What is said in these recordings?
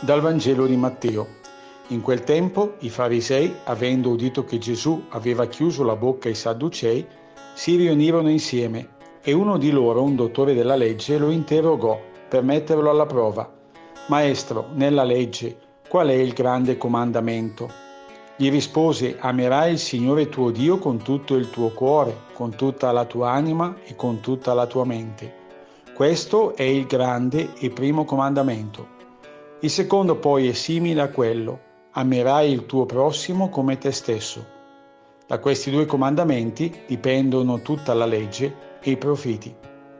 Dal Vangelo di Matteo. In quel tempo i farisei, avendo udito che Gesù aveva chiuso la bocca ai Sadducei, si riunirono insieme e uno di loro, un dottore della legge, lo interrogò per metterlo alla prova. Maestro, nella legge, qual è il grande comandamento? Gli rispose: amerai il Signore tuo Dio con tutto il tuo cuore, con tutta la tua anima e con tutta la tua mente. Questo è il grande e primo comandamento. Il secondo poi è simile a quello: amerai il tuo prossimo come te stesso. Da questi due comandamenti dipendono tutta la legge e i profeti.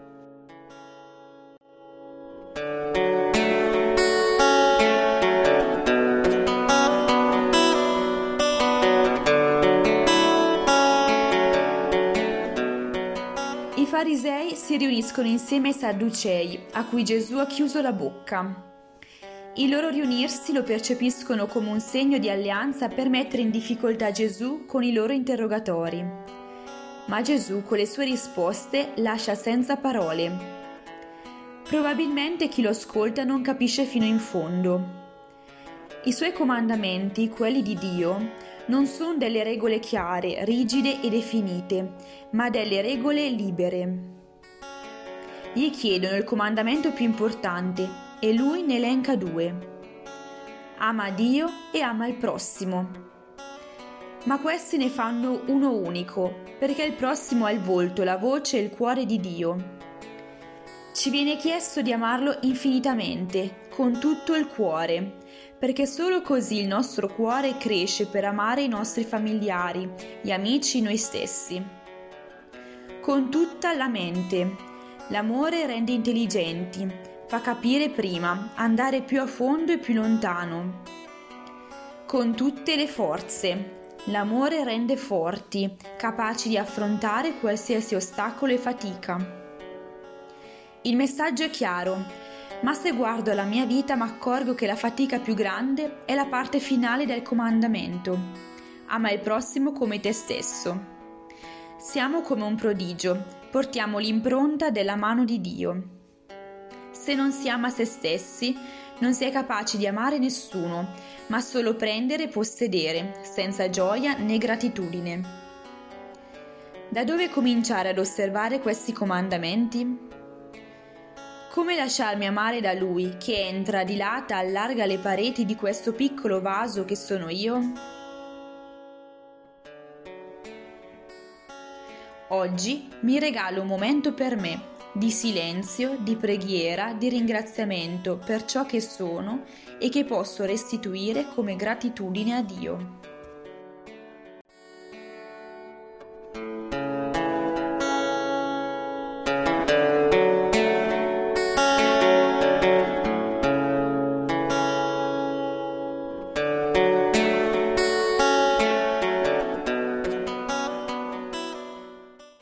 I farisei si riuniscono insieme ai Sadducei, a cui Gesù ha chiuso la bocca. Il loro riunirsi lo percepiscono come un segno di alleanza per mettere in difficoltà Gesù con i loro interrogatori. Ma Gesù, con le sue risposte, lascia senza parole. Probabilmente chi lo ascolta non capisce fino in fondo. I suoi comandamenti, quelli di Dio, non sono delle regole chiare, rigide e definite, ma delle regole libere. Gli chiedono il comandamento più importante e lui ne elenca due: ama Dio e ama il prossimo. Ma questi ne fanno uno unico, perché il prossimo ha il volto, la voce e il cuore di Dio. Ci viene chiesto di amarlo infinitamente, con tutto il cuore, perché solo così il nostro cuore cresce per amare i nostri familiari, gli amici, noi stessi. Con tutta la mente. L'amore rende intelligenti, fa capire prima, andare più a fondo e più lontano. Con tutte le forze. L'amore rende forti, capaci di affrontare qualsiasi ostacolo e fatica. Il messaggio è chiaro, ma se guardo la mia vita mi accorgo che la fatica più grande è la parte finale del comandamento: ama il prossimo come te stesso. Siamo come un prodigio, portiamo l'impronta della mano di Dio. Se non si ama se stessi, non si è capaci di amare nessuno, ma solo prendere e possedere, senza gioia né gratitudine. Da dove cominciare ad osservare questi comandamenti? Come lasciarmi amare da Lui, che entra, dilata, allarga le pareti di questo piccolo vaso che sono io? Oggi mi regalo un momento per me, di silenzio, di preghiera, di ringraziamento per ciò che sono e che posso restituire come gratitudine a Dio.